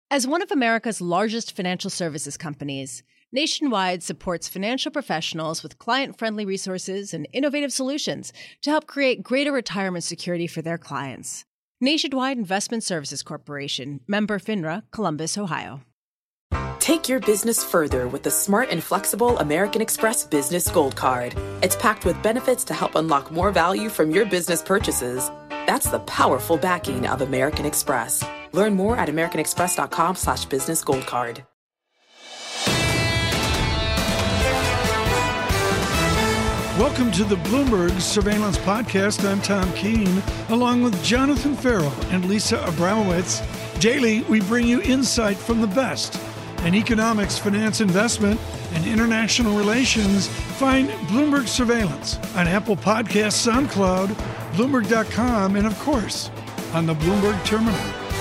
As one of America's largest financial services companies, Nationwide supports financial professionals with client-friendly resources and innovative solutions to help create greater retirement security for their clients. Nationwide Investment Services Corporation, member FINRA, Columbus, Ohio. Take your business further with the smart and flexible American Express Business Gold Card. It's packed with benefits to help unlock more value from your business purchases. That's the powerful backing of American Express. Learn more at americanexpress.com/businessgoldcard. Welcome to the Bloomberg Surveillance Podcast. I'm Tom Keene, along with Jonathan Farrell and Lisa Abramowitz. Daily, we bring you insight from the best in economics, finance, investment, and international relations. Find Bloomberg Surveillance on Apple Podcasts, SoundCloud, Bloomberg.com, and of course, on the Bloomberg Terminal.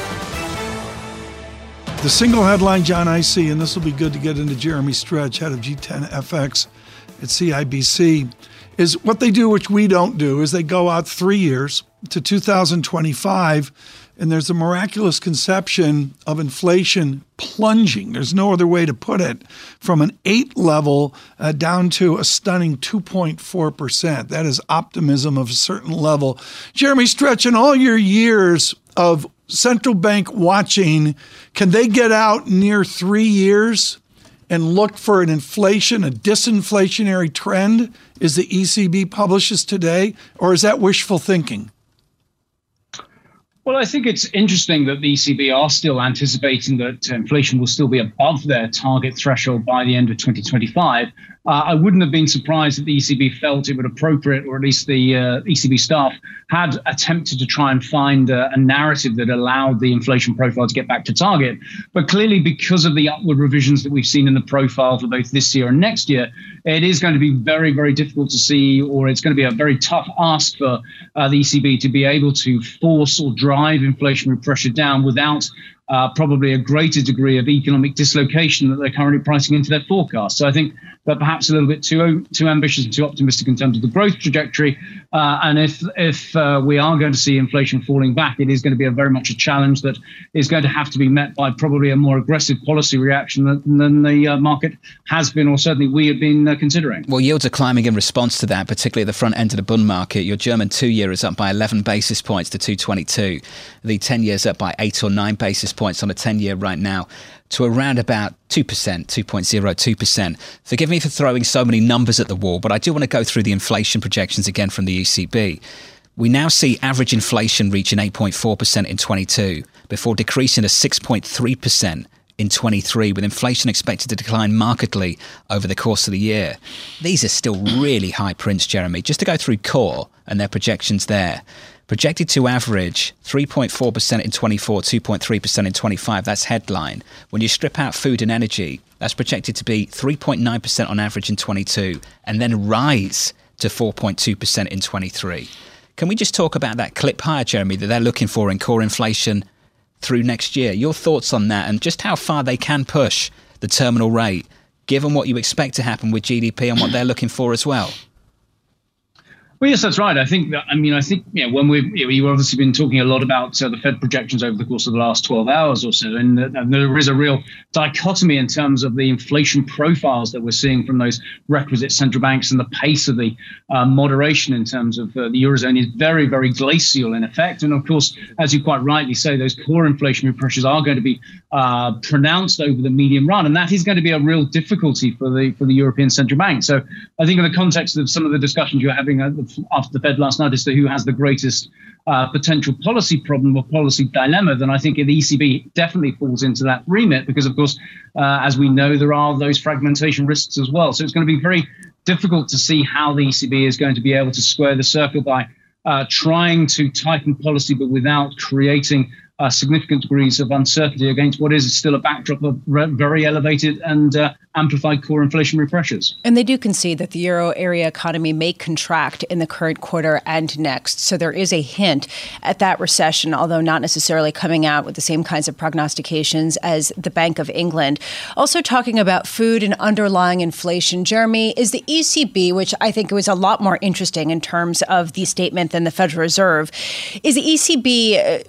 The single headline, John, I see, and this will be good to get into Jeremy Stretch, head of G10FX at CIBC, is what they do, which we don't do, is they go out 3 years to 2025, and there's a miraculous conception of inflation plunging. There's no other way to put it, from an 8 level down to a stunning 2.4%. That is optimism of a certain level. Jeremy Stretch, in all your years of central bank watching, can they get out near 3 years and look for an inflation, a disinflationary trend, as the ECB publishes today? Or is that wishful thinking? Well, I think it's interesting that the ECB are still anticipating that inflation will still be above their target threshold by the end of 2025. I wouldn't have been surprised if the ECB felt it would appropriate, or at least the ECB staff had attempted to try and find a narrative that allowed the inflation profile to get back to target. But clearly, because of the upward revisions that we've seen in the profile for both this year and next year, it is going to be very, very difficult to see, or it's going to be a very tough ask for the ECB to be able to force or drive inflationary pressure down without probably a greater degree of economic dislocation that they're currently pricing into their forecast. So I think they're perhaps a little bit too ambitious and too optimistic in terms of the growth trajectory. And if we are going to see inflation falling back, it is going to be very much a challenge that is going to have to be met by probably a more aggressive policy reaction than the market has been, or certainly we have been considering. Well, yields are climbing in response to that, particularly at the front end of the bond market. Your German 2-year is up by 11 basis points to 222. The 10-year is up by 8 or 9 basis points on a 10-year right now to around about 2%, 2.02%. Forgive me for throwing so many numbers at the wall, but I do want to go through the inflation projections again from the ECB. We now see average inflation reaching 8.4% in 22, before decreasing to 6.3% in 23, with inflation expected to decline markedly over the course of the year. These are still really high prints, Jeremy. Just to go through core and their projections there. Projected to average 3.4% in 24, 2.3% in 25. That's headline. When you strip out food and energy, that's projected to be 3.9% on average in 22, and then rise to 4.2% in 23. Can we just talk about that clip higher, Jeremy, that they're looking for in core inflation through next year? Your thoughts on that, and just how far they can push the terminal rate, given what you expect to happen with GDP and what they're looking for as well? Well, yes, that's right. I think when we've obviously been talking a lot about the Fed projections over the course of the last 12 hours or so, and there is a real dichotomy in terms of the inflation profiles that we're seeing from those requisite central banks, and the pace of the moderation in terms of the Eurozone is very, very glacial in effect. And of course, as you quite rightly say, those core inflationary pressures are going to be pronounced over the medium run, and that is going to be a real difficulty for the European Central Bank. So I think in the context of some of the discussions you're having after the Fed last night as to who has the greatest potential policy problem or policy dilemma, then I think the ECB definitely falls into that remit, because, of course, as we know, there are those fragmentation risks as well. So it's going to be very difficult to see how the ECB is going to be able to square the circle by trying to tighten policy, but without creating significant degrees of uncertainty against what is still a backdrop of very elevated and amplified core inflationary pressures. And they do concede that the euro area economy may contract in the current quarter and next. So there is a hint at that recession, although not necessarily coming out with the same kinds of prognostications as the Bank of England. Also talking about food and underlying inflation, Jeremy, is the ECB, which I think was a lot more interesting in terms of the statement than the Federal Reserve, is the ECB just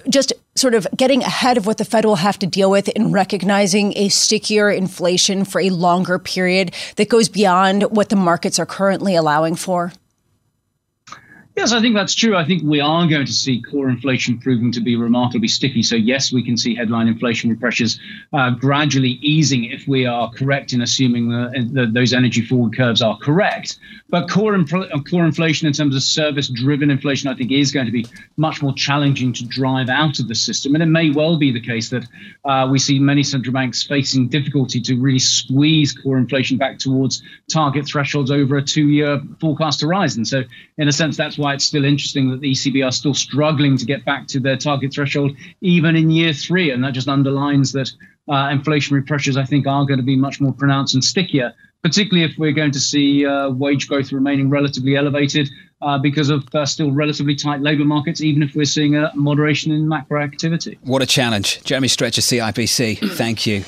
sort of getting ahead of what the Fed will have to deal with in recognizing a stickier inflation for a longer period that goes beyond what the markets are currently allowing for? Yes, I think that's true. I think we are going to see core inflation proving to be remarkably sticky. So yes, we can see headline inflationary pressures gradually easing if we are correct in assuming that those energy forward curves are correct. But core inflation in terms of service-driven inflation, I think, is going to be much more challenging to drive out of the system. And it may well be the case that we see many central banks facing difficulty to really squeeze core inflation back towards target thresholds over a 2-year forecast horizon. So in a sense, that's why it's still interesting that the ECB are still struggling to get back to their target threshold, even in year 3. And that just underlines that inflationary pressures, I think, are going to be much more pronounced and stickier, particularly if we're going to see wage growth remaining relatively elevated because of still relatively tight labour markets, even if we're seeing a moderation in macro activity. What a challenge. Jeremy Stretcher, CIBC, thank you.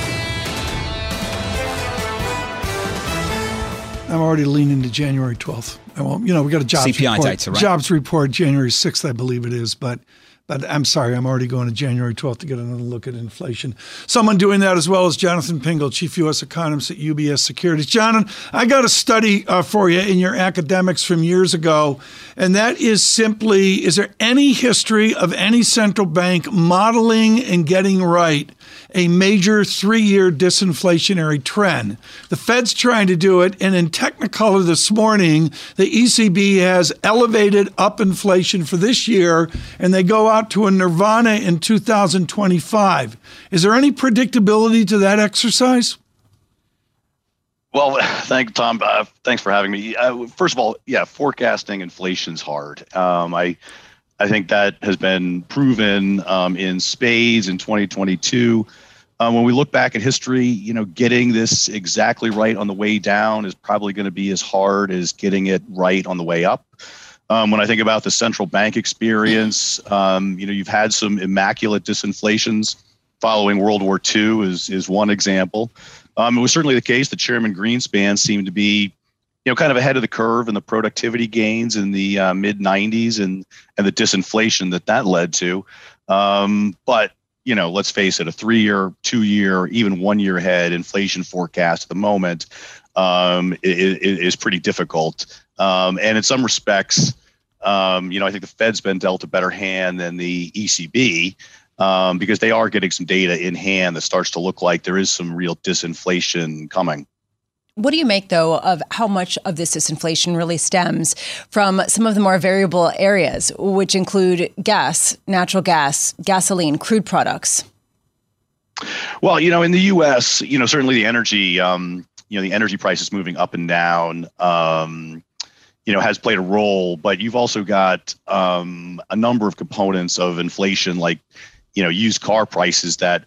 I'm already leaning to January 12th. We got a jobs CPI report. data, right? Jobs report January 6th, I believe it is. But I'm sorry, I'm already going to January 12th to get another look at inflation. Someone doing that as well is Jonathan Pingle, Chief U.S. Economist at UBS Securities. Jonathan, I got a study for you in your academics from years ago, and that is simply, is there any history of any central bank modeling and getting right a major 3-year disinflationary trend? The Fed's trying to do it, and in Technicolor this morning, the ECB has elevated up inflation for this year, and they go out to a nirvana in 2025. Is there any predictability to that exercise? Well, thanks, Tom. Thanks for having me. First of all, forecasting inflation's hard. I think that has been proven in spades in 2022. When we look back at history, getting this exactly right on the way down is probably going to be as hard as getting it right on the way up. When I think about the central bank experience, you've had some immaculate disinflations following World War II is one example. It was certainly the case that Chairman Greenspan seemed to be kind of ahead of the curve in the productivity gains in the mid-90s and the disinflation that led to. But, let's face it, a 3-year, 2-year, even 1-year ahead inflation forecast at the moment is pretty difficult. And in some respects, I think the Fed's been dealt a better hand than the ECB because they are getting some data in hand that starts to look like there is some real disinflation coming. What do you make, though, of how much of this disinflation really stems from some of the more variable areas, which include gas, natural gas, gasoline, crude products? Well, in the U.S., certainly the energy, the energy prices moving up and down, has played a role. But you've also got a number of components of inflation, like, used car prices that,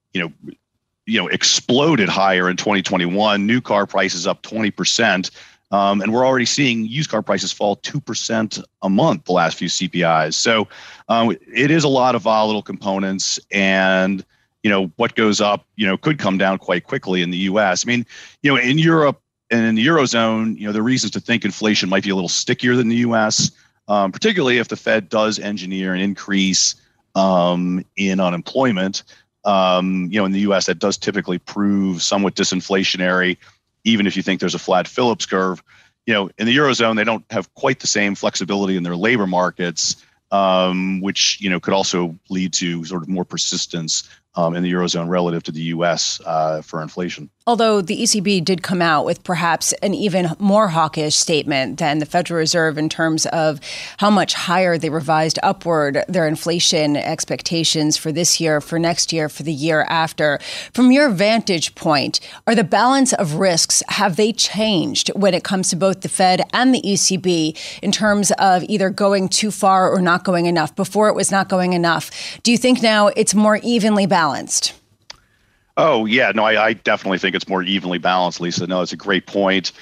exploded higher in 2021, new car prices up 20%. And we're already seeing used car prices fall 2% a month the last few CPIs. So it is a lot of volatile components, and, what goes up, could come down quite quickly in the U.S. I mean, in Europe and in the Eurozone, there are reasons to think inflation might be a little stickier than the U.S., particularly if the Fed does engineer an increase in unemployment. In the U.S., that does typically prove somewhat disinflationary, even if you think there's a flat Phillips curve. In the Eurozone, they don't have quite the same flexibility in their labor markets, which, could also lead to sort of more persistence in the Eurozone relative to the U.S. For inflation. Although the ECB did come out with perhaps an even more hawkish statement than the Federal Reserve in terms of how much higher they revised upward their inflation expectations for this year, for next year, for the year after. From your vantage point, are the balance of risks, have they changed when it comes to both the Fed and the ECB in terms of either going too far or not going enough? Before it was not going enough. Do you think now it's more evenly balanced? Oh, yeah. No, I definitely think it's more evenly balanced, Lisa. No, it's a great point.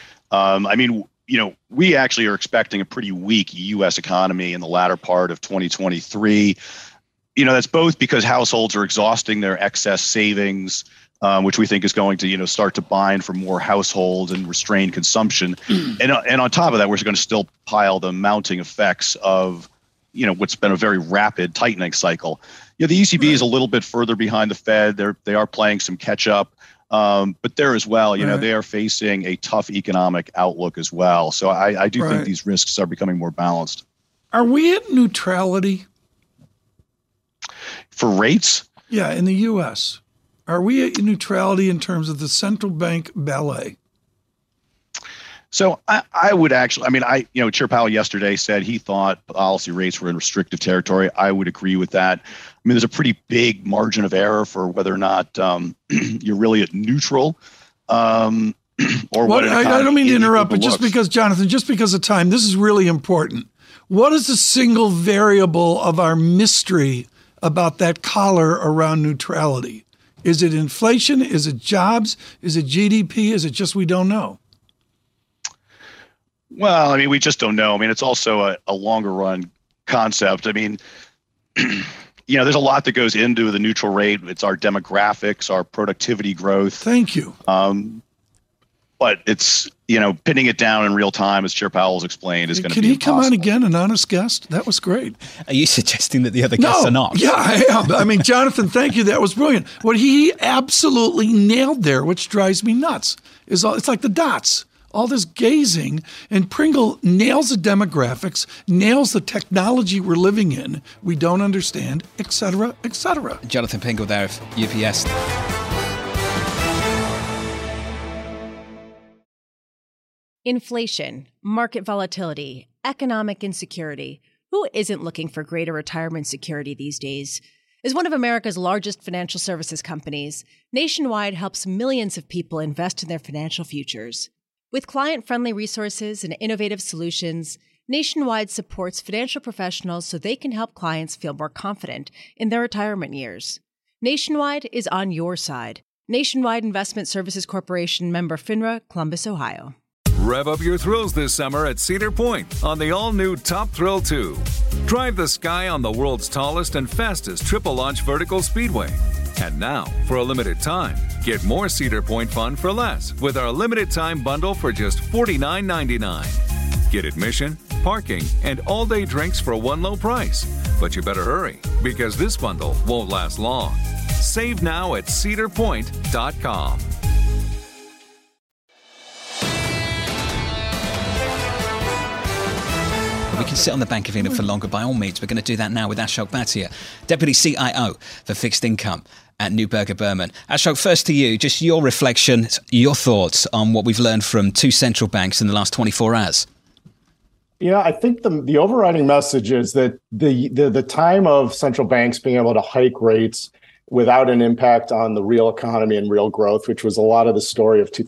We actually are expecting a pretty weak U.S. economy in the latter part of 2023. That's both because households are exhausting their excess savings, which we think is going to, start to bind for more households and restrain consumption. And on top of that, we're going to still pile the mounting effects of what's been a very rapid tightening cycle. The ECB is a little bit further behind the Fed. They are playing some catch up, but there as well, they are facing a tough economic outlook as well. So I do think these risks are becoming more balanced. Are we at neutrality for rates? Yeah, in the U.S. Are we at neutrality in terms of the central bank ballet? So I would actually, Chair Powell yesterday said he thought policy rates were in restrictive territory. I would agree with that. There's a pretty big margin of error for whether or not you're really at neutral. Or what I don't mean to interrupt, but just because of time, this is really important. What is the single variable of our mystery about that collar around neutrality? Is it inflation? Is it jobs? Is it GDP? Is it just we don't know? Well, we just don't know. It's also a longer run concept. There's a lot that goes into the neutral rate. It's our demographics, our productivity growth. Thank you. But it's, pinning it down in real time, as Chair Powell's explained, is going to be impossible. Can he come on again, an honest guest? That was great. Are you suggesting that the other guests are not? Yeah, I am. Jonathan, thank you. That was brilliant. What he absolutely nailed there, which drives me nuts, is it's like the dots. All this gazing, and Pringle nails the demographics, nails the technology we're living in, we don't understand, et cetera, et cetera. Jonathan Pringle there of UBS. Inflation, market volatility, economic insecurity. Who isn't looking for greater retirement security these days? As one of America's largest financial services companies, Nationwide helps millions of people invest in their financial futures. With client-friendly resources and innovative solutions, Nationwide supports financial professionals so they can help clients feel more confident in their retirement years. Nationwide is on your side. Nationwide Investment Services Corporation, member FINRA, Columbus, Ohio. Rev up your thrills this summer at Cedar Point on the all-new Top Thrill 2. Drive the sky on the world's tallest and fastest triple-launch vertical speedway. And now, for a limited time, get more Cedar Point fun for less with our limited-time bundle for just $49.99. Get admission, parking, and all-day drinks for one low price. But you better hurry, because this bundle won't last long. Save now at cedarpoint.com. We can sit on the Bank of England for longer. By all means, we're going to do that now with Ashok Bhatia, Deputy CIO for Fixed Income at Neuberger Berman. Ashok, first to you, just your reflections, your thoughts on what we've learned from two central banks in the last 24 hours. I think the overriding message is that the time of central banks being able to hike rates without an impact on the real economy and real growth, which was a lot of the story of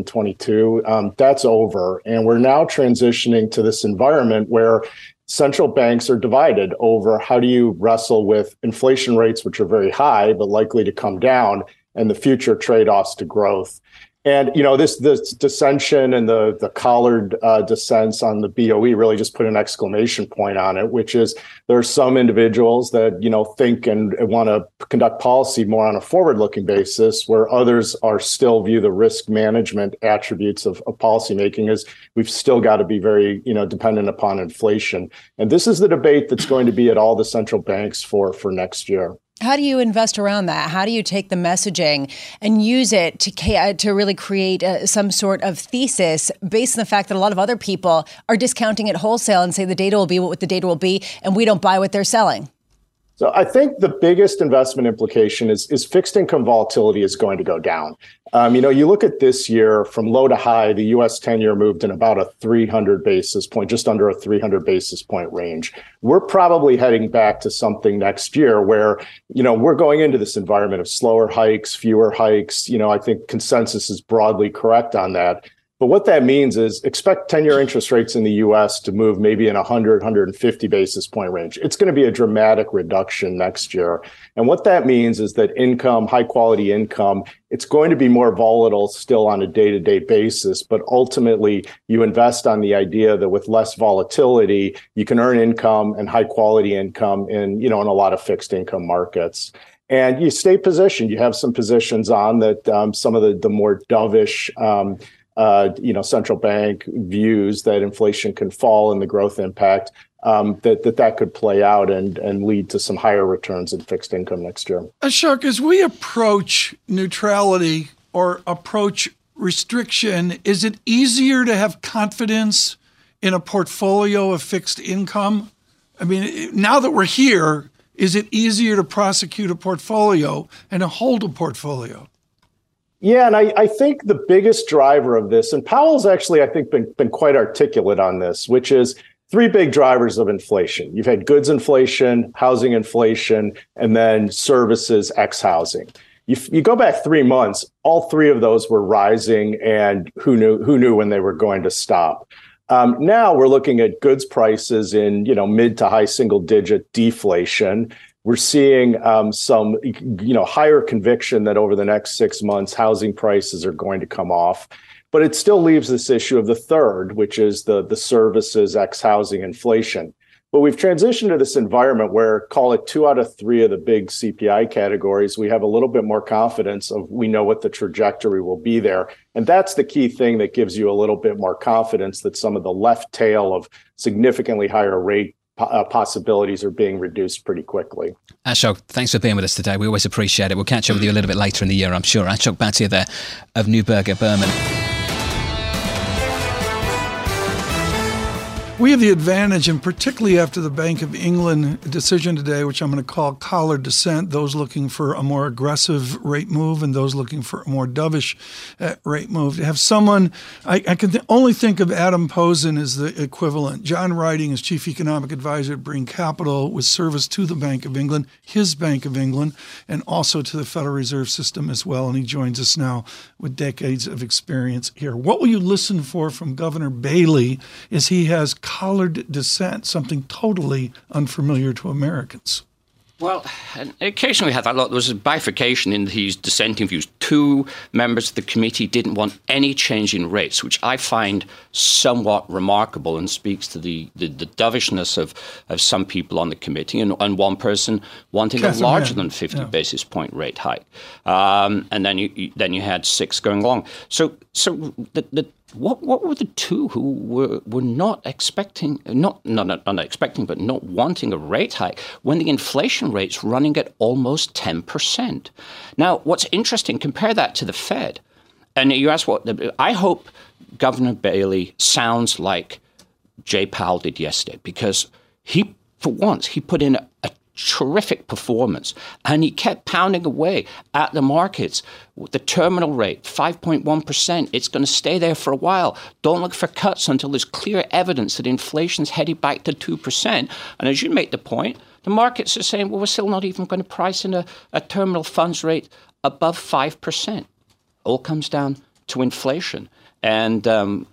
2022, that's over. And we're now transitioning to this environment where central banks are divided over how do you wrestle with inflation rates, which are very high, but likely to come down, and the future trade-offs to growth. And, this dissension and the collared dissents on the BOE really just put an exclamation point on it, which is there are some individuals that, think and want to conduct policy more on a forward-looking basis, where others are still view the risk management attributes of policymaking as we've still got to be very, dependent upon inflation. And this is the debate that's going to be at all the central banks for next year. How do you invest around that? How do you take the messaging and use it to really create some sort of thesis based on the fact that a lot of other people are discounting it wholesale and say the data will be what the data will be, and we don't buy what they're selling? So I think the biggest investment implication is fixed income volatility is going to go down. You look at this year from low to high, the U.S. 10-year moved in about a 300 basis point, just under a 300 basis point range. We're probably heading back to something next year where, we're going into this environment of slower hikes, fewer hikes. I think consensus is broadly correct on that. But what that means is expect 10-year interest rates in the U.S. to move maybe in 100, 150 basis point range. It's going to be a dramatic reduction next year. And what that means is that income, high quality income, it's going to be more volatile still on a day-to-day basis. But ultimately, you invest on the idea that with less volatility, you can earn income and high quality income in a lot of fixed income markets. And you stay positioned. You have some positions on that some of the more dovish central bank views that inflation can fall and the growth impact. that could play out and lead to some higher returns in fixed income next year. Ashok, as we approach neutrality or approach restriction, is it easier to have confidence in a portfolio of fixed income? I mean, now that we're here, is it easier to prosecute a portfolio and to hold a portfolio? Yeah, and I think the biggest driver of this, and Powell's actually, I think, been quite articulate on this, which is three big drivers of inflation. You've had goods inflation, housing inflation, and then services ex housing. You go back 3 months, all three of those were rising, and who knew when they were going to stop. Now we're looking at goods prices in mid to high single digit deflation. We're seeing some higher conviction that over the next 6 months housing prices are going to come off. But it still leaves this issue of the third, which is the services ex housing inflation. But we've transitioned to this environment where, call it 2 out of 3 of the big CPI categories, we have a little bit more confidence of we know what the trajectory will be there. And that's the key thing that gives you a little bit more confidence that some of the left tail of significantly higher rate possibilities are being reduced pretty quickly. Ashok, thanks for being with us today. We always appreciate it. We'll catch up with you a little bit later in the year, I'm sure. Ashok Bhatia there of Neuberger Berman. We have the advantage, and particularly after the Bank of England decision today, which I'm going to call collared descent, those looking for a more aggressive rate move and those looking for a more dovish rate move, to have someone, I can only think of Adam Posen as the equivalent. John Riding is Chief Economic Advisor at Brean Capital with service to the Bank of England, his Bank of England, and also to the Federal Reserve System as well. And he joins us now with decades of experience here. What will you listen for from Governor Bailey as he has collared dissent, something totally unfamiliar to Americans? Well, occasionally we had that. There was a bifurcation in his dissenting views. 2 members of the committee didn't want any change in rates, which I find somewhat remarkable and speaks to the dovishness of some people on the committee, and one person wanting a larger than 50 basis point rate hike. And then you had 6 going along. So what were the 2 who were not expecting, not expecting, but not wanting a rate hike when the inflation rate's running at almost 10%? Now, what's interesting, compare that to the Fed. And you ask I hope Governor Bailey sounds like Jay Powell did yesterday, because for once, he put in a terrific performance, and he kept pounding away at the markets. The terminal rate, 5.1%, it's going to stay there for a while. Don't look for cuts until there's clear evidence that inflation's headed back to 2%. And as you make the point, the markets are saying, well, we're still not even going to price in a terminal funds rate above 5%. All comes down to inflation. And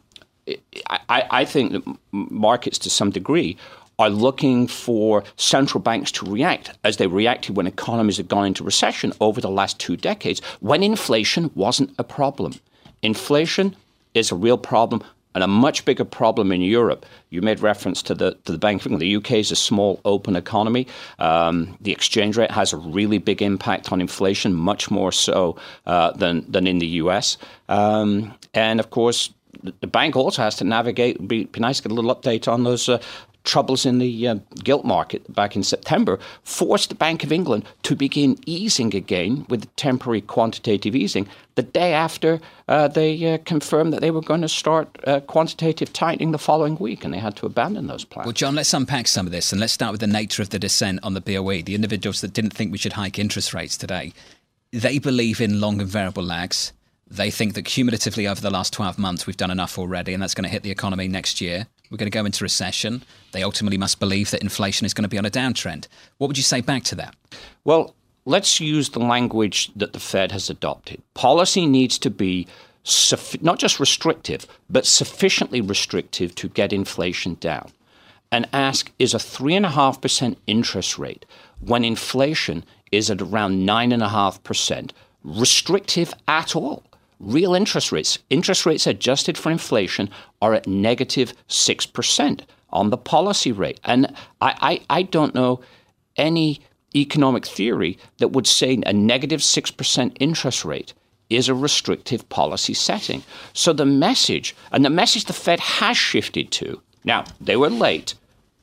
I think that markets, to some degree, are looking for central banks to react as they reacted when economies had gone into recession over the last 2 decades, when inflation wasn't a problem. Inflation is a real problem, and a much bigger problem in Europe. You made reference to the Bank of England. The UK is a small, open economy. The exchange rate has a really big impact on inflation, much more so than in the US. And of course, the bank also has to navigate. It'd be nice to get a little update on those troubles in the gilt market back in September, forced the Bank of England to begin easing again with temporary quantitative easing the day after they confirmed that they were going to start quantitative tightening the following week, and they had to abandon those plans. Well, John, let's unpack some of this, and let's start with the nature of the dissent on the BOE. The individuals that didn't think we should hike interest rates today, they believe in long and variable lags. They think that cumulatively over the last 12 months we've done enough already, and that's going to hit the economy next year. We're going to go into recession. They ultimately must believe that inflation is going to be on a downtrend. What would you say back to that? Well, let's use the language that the Fed has adopted. Policy needs to be not just restrictive, but sufficiently restrictive to get inflation down. And ask, is a 3.5% interest rate when inflation is at around 9.5% restrictive at all? Real interest rates adjusted for inflation are at negative 6% on the policy rate. And I don't know any economic theory that would say a negative 6% interest rate is a restrictive policy setting. So the message the Fed has shifted to, now they were late,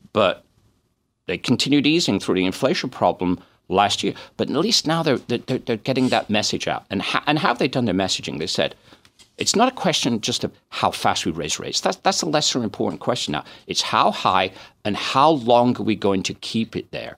but they continued easing through the inflation problem last year. But at least now they're getting that message out. And how have they done their messaging? They said, it's not a question just of how fast we raise rates. That's a lesser important question now. It's how high and how long are we going to keep it there?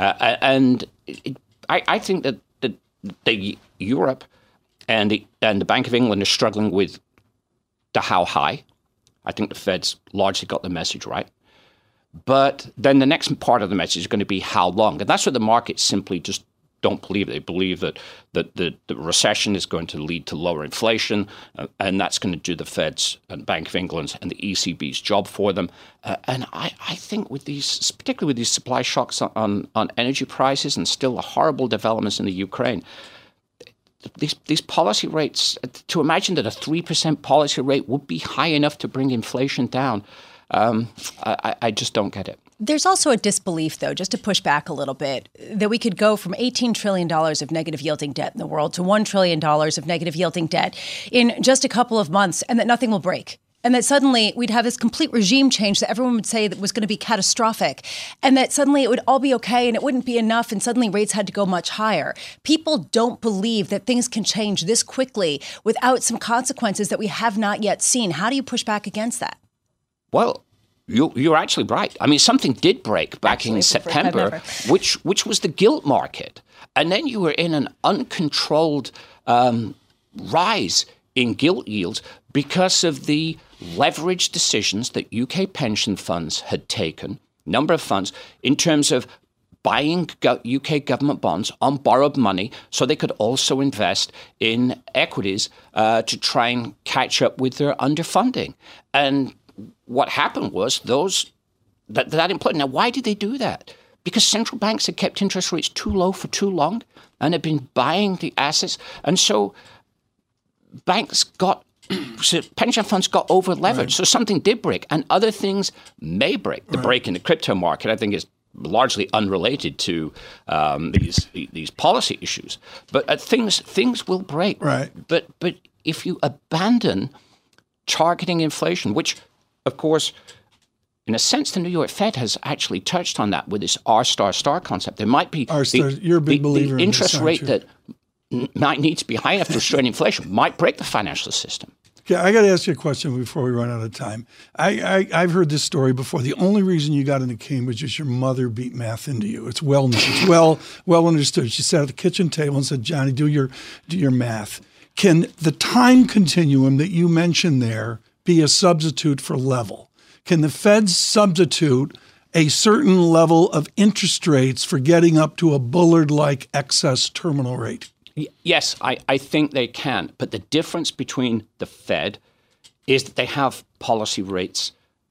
I think that the Europe and the Bank of England are struggling with the how high. I think the Fed's largely got the message right. But then the next part of the message is going to be how long. And that's what the markets simply just don't believe. They believe that the recession is going to lead to lower inflation, and that's going to do the Fed's and Bank of England's and the ECB's job for them. And I think with these, particularly with these supply shocks on energy prices and still the horrible developments in the Ukraine, these policy rates, to imagine that a 3% policy rate would be high enough to bring inflation down, I just don't get it. There's also a disbelief, though, just to push back a little bit, that we could go from $18 trillion of negative yielding debt in the world to $1 trillion of negative yielding debt in just a couple of months, and that nothing will break. And that suddenly we'd have this complete regime change that everyone would say that was going to be catastrophic, and that suddenly it would all be okay and it wouldn't be enough, and suddenly rates had to go much higher. People don't believe that things can change this quickly without some consequences that we have not yet seen. How do you push back against that? Well, you're actually right. I mean, something did break back in September, which was the gilt market. And then you were in an uncontrolled rise in gilt yields because of the leverage decisions that UK pension funds had taken, number of funds, in terms of buying UK government bonds on borrowed money so they could also invest in equities to try and catch up with their underfunding. And what happened was that imploded. Now, why did they do that? Because central banks had kept interest rates too low for too long and had been buying the assets. And so pension funds got over-leveraged. Right. So something did break, and other things may break. The break in the crypto market, I think, is largely unrelated to these policy issues. But things will break. Right. But if you abandon targeting inflation, which, of course, in a sense, the New York Fed has actually touched on that with this R** concept. There might be you're a big believer the in interest this, rate you? that might need to be high enough to restrain inflation might break the financial system. Okay, I got to ask you a question before we run out of time. I've heard this story before. The only reason you got into Cambridge is your mother beat math into you. It's well known. It's well understood. She sat at the kitchen table and said, "Johnny, do your math." Can the time continuum that you mentioned there be a substitute for level? Can the Fed substitute a certain level of interest rates for getting up to a Bullard-like excess terminal rate? Yes, I think they can. But the difference between the Fed is that they have policy rates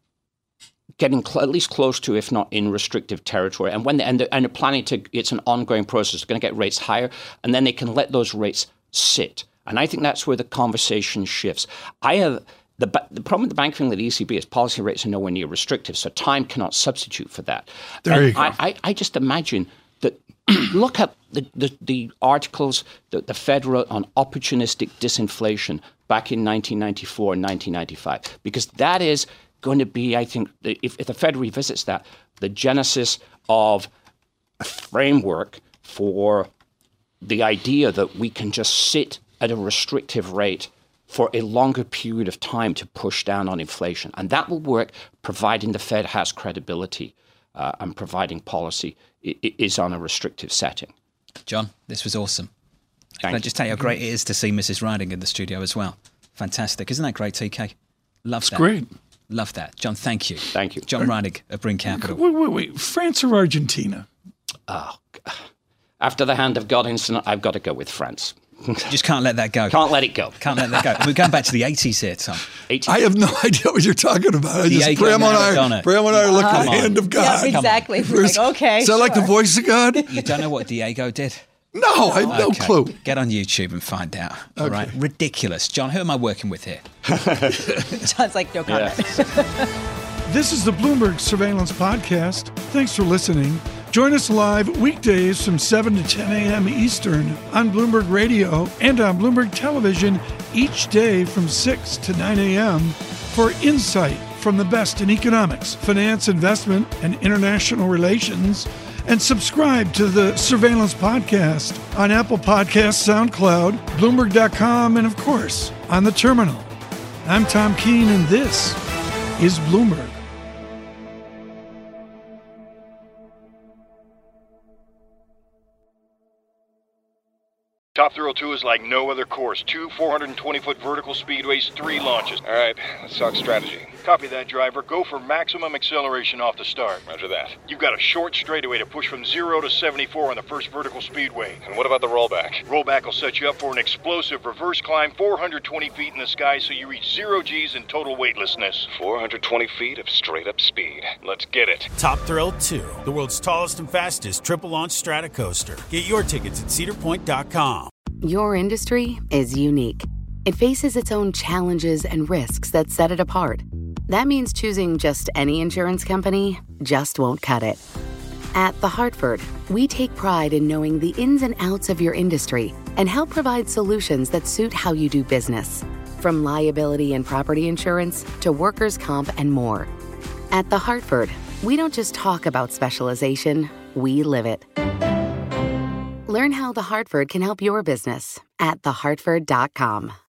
getting at least close to, if not in restrictive territory. And when they're planning to, it's an ongoing process. They're going to get rates higher, and then they can let those rates sit. And I think that's where the conversation shifts. The problem with the Bank of England and the ECB is policy rates are nowhere near restrictive, so time cannot substitute for that. There you go. I just imagine that look up the articles that the Fed wrote on opportunistic disinflation back in 1994 and 1995, because that is going to be, I think, if the Fed revisits that, the genesis of a framework for the idea that we can just sit at a restrictive rate for a longer period of time to push down on inflation. And that will work providing the Fed has credibility and providing policy is on a restrictive setting. John, this was awesome. Can I just tell you how great it is to see Mrs. Riding in the studio as well? Fantastic. Isn't that great, TK? Love that. It's great. Love that. John, thank you. Thank you. John Reidig of Bring Capital. Wait. France or Argentina? Oh, after the hand of God incident, I've got to go with France. You just can't let that go. Can't let it go. Can't let that go. We're going back to the 80s here, Tom. 80s. I have no idea what you're talking about. Bram and I are looking at the hand of God. Yeah, exactly. We're like, okay. Is that like the voice of God? You don't know what Diego did? No, I have no clue. Get on YouTube and find out. All right. Ridiculous. John, who am I working with here? John's like, no comment. This is the Bloomberg Surveillance Podcast. Thanks for listening. Join us live weekdays from 7 to 10 a.m. Eastern on Bloomberg Radio and on Bloomberg Television each day from 6 to 9 a.m. for insight, from the best in economics, finance, investment, and international relations. And subscribe to the Surveillance Podcast on Apple Podcasts, SoundCloud, Bloomberg.com, and of course, on the terminal. I'm Tom Keene, and this is Bloomberg. Top Thrill 2 is like no other course. 2 420-foot vertical speedways, 3 launches. All right, let's talk strategy. Copy that, driver. Go for maximum acceleration off the start. Roger that. You've got a short straightaway to push from 0 to 74 on the first vertical speedway. And what about the rollback? Rollback will set you up for an explosive reverse climb 420 feet in the sky so you reach 0 G's in total weightlessness. 420 feet of straight-up speed. Let's get it. Top Thrill 2, the world's tallest and fastest triple-launch stratocoaster. Get your tickets at cedarpoint.com. Your industry is unique. It faces its own challenges and risks that set it apart. That means choosing just any insurance company just won't cut it. At The Hartford, we take pride in knowing the ins and outs of your industry and help provide solutions that suit how you do business. From liability and property insurance to workers' comp and more. At The Hartford, we don't just talk about specialization, we live it. Learn how The Hartford can help your business at thehartford.com.